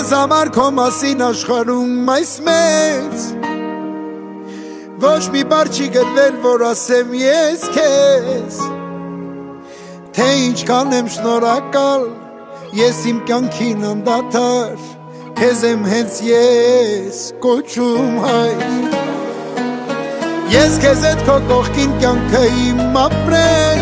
Քեզ համար քո մասին աշխարհում այս մեծ Ոչ մի բառ չի գրվել, որ ասեմ ես քեզ Թե ինչքան եմ շնորհակալ Ես իմ կյանքին անդադար Քեզ եմ հենց ես կոչում հայր Ես քեզ հետ քո կողքին կյանքը իմ ապրել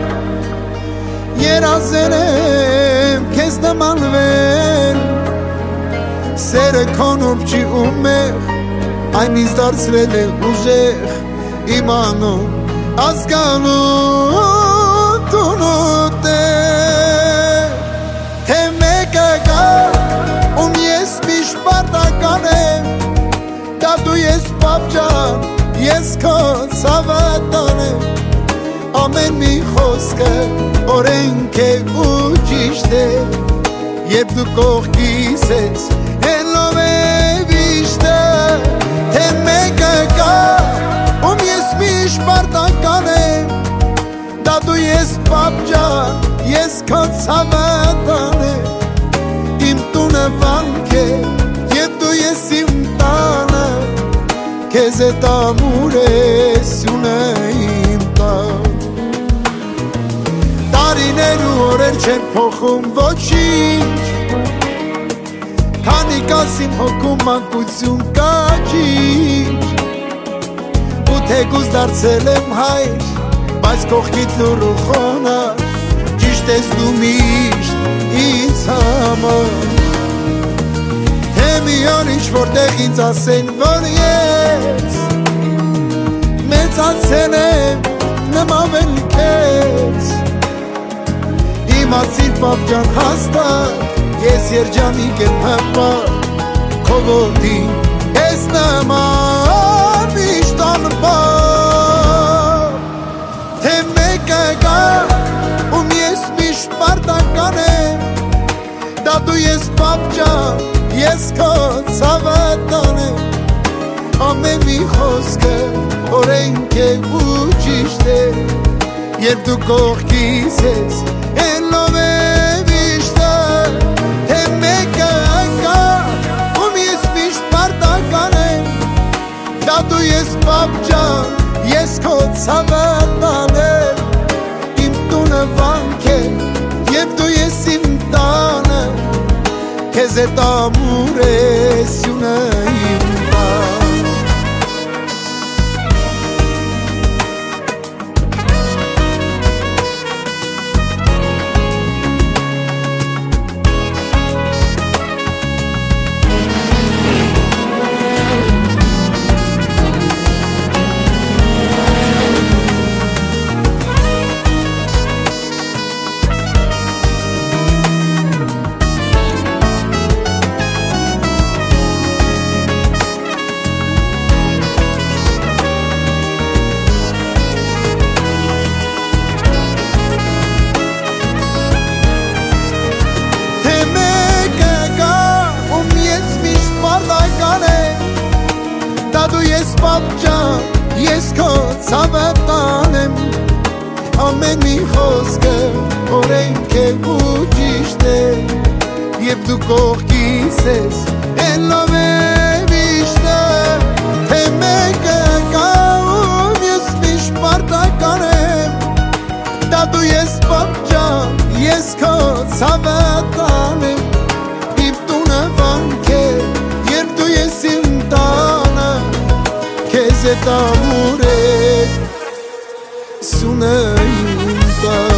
Երազել եմ քեզ նմանվել Սերը քո նոր չի ու մեղ Այն ինձ դարձրել է ուժեղ Իմանու, ազգանու, տունու տեղ Թե մեկը կա, ում ես միշտ պարտական եմ Դա դու ես պապջան, ես քո ցավատան եմ Ամեն մի խոսքը օրենք է ու ճիշտ է Երբ դու կողքիս ես, հելով է վիշտը Թե մեկը կա, ում ես միշտ պարտական եմ Դա դու ես պապջան, ես քո ցավատան եմ Իմ տունը վանք է, և դու ես իմ տանը Քեզ հետ ամուր է սյունը իմ տան Տարիներ ու օրեր չեն փոխում ոչինչ Քանի կասին հոգում մանկություն կաճիչ Ու թեկուզ դարձել եմ հայր Բայց կողքիդ լուր ու խոնար Ճիշտ ես դու միշտ ինձ համար Թե մի օր ինչ-որտեղ ինձ ասեն, որ ես Մեծացել եմ նմանվել քեզ Իմացիր պապջան հաստատ Ես երջանիկ եմ հպար Քո ոտին ես նման միշտ անպար Թե մեկը կա ում ես միշտ պարտական եմ Դա դու ես պապջան ես քո ցավատան եմ Ամեն մի խոսքը օրենք է ու ճիշտ է Երբ դու կողքիս ես հելով է վիշտը Թե մեկը կա ում ես միշտ պարտական եմ Դա դու ես պապջան ես քո ցավատան եմ Իմ տունը վանք է և դու ես իմ տանը Քեզ հետ ամուր է սյունը իմ տան Դու ես պապջան, ես քո ցավատան եմ Ամեն մի խոսքը օրենք է ու ճիշտ է Եվ դու կողքիս ես, հելով է վիշտը Թե մեկը կա ում ես միշտ պարտական եմ Դա դու ես պապջան, ես քո ցավատան եմ Իմ տունը վանք է, երբ դու ես իմ տանը Քեզ հետ ամուր է սյունը իմ տան